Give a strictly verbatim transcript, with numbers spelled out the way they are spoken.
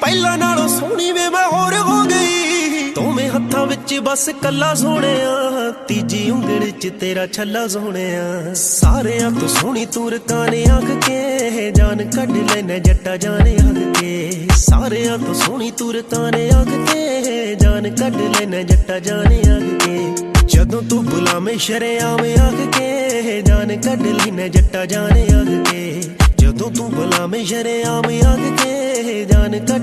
ਪਹਿਲਾਂ ਨਾਲੋਂ ਸੋਹਣੀ ਵੇ ਮੈਂ ਹੋਰ ਹੋ ਗਈ। ਦੋਵੇਂ ਹੱਥਾਂ ਵਿੱਚ ਬਸ ਕੱਲਾ ਸੋਹਣਿਆ, ਤੀਜੀ ਉਂਗਲ 'ਚ ਤੇਰਾ ਛੱਲਾ ਸੋਹਣਿਆ। ਸਾਰਿਆਂ ਤੋਂ ਸੋਹਣੀ ਤੂੰ ਰਕਾਨੇ ਆਖ ਕੇ, ਜਾਨ ਕੱਢ ਲੈਣਾ ਜੱਟਾ ਜਾਣੇ ਆਖ ਕੇ। ਸਾਰਿਆਂ ਤੋਂ ਸੋਹਣੀ ਤੂੰ ਰਕਾਨੇ ਆਖ ਕੇ, ਜਾਨ ਕੱਢ ਲੈਣਾ ਜੱਟਾ ਜਾਣੇ ਆਖ ਕੇ। ਜਦੋਂ ਤੂੰ ਬੁਲਾਵੇਂ ਸ਼ਰੇਆਮ ਆਖ ਕੇ, ਜਾਨ ਕੱਢ ਲੈਣਾ ਜੱਟਾ ਜਾਣੇ ਆਖ ਕੇ। ਜਦੋਂ ਤੂੰ ਬੁਲਾਵੇਂ ਸ਼ਰੇਆਮ ਆਖ ਕੇ, ਜਾਨ ਕੱਢ